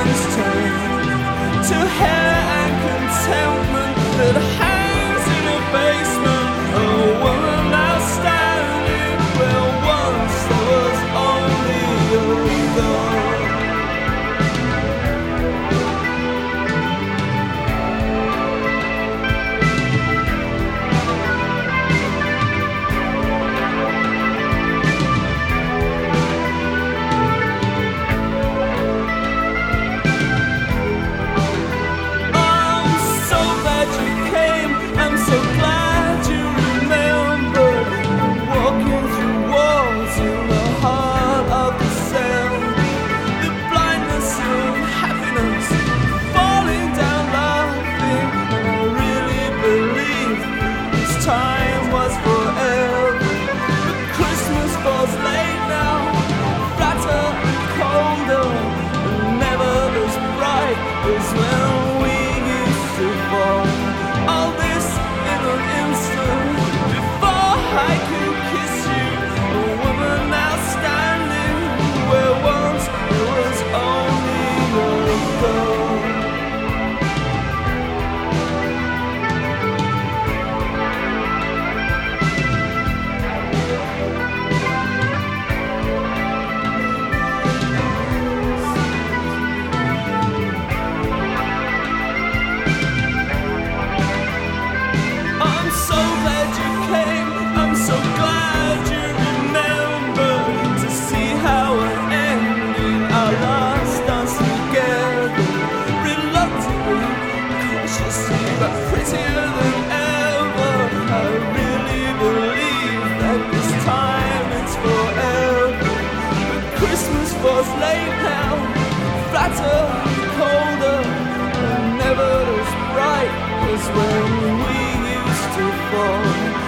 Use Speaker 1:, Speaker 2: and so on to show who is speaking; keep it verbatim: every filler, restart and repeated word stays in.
Speaker 1: seasons turn to hair and contentment that hangs in a basement. A woman now standing where once there was only a girl. Time was forever, but Christmas falls late now, flatter and colder, and never as bright as when we used to fall. All this in an instant, before I could kiss you, a woman now standing where once there was only a girl. But prettier than ever, I really believe that this time it's forever. But Christmas was late now, flatter and colder, and never as bright as when we used to fall.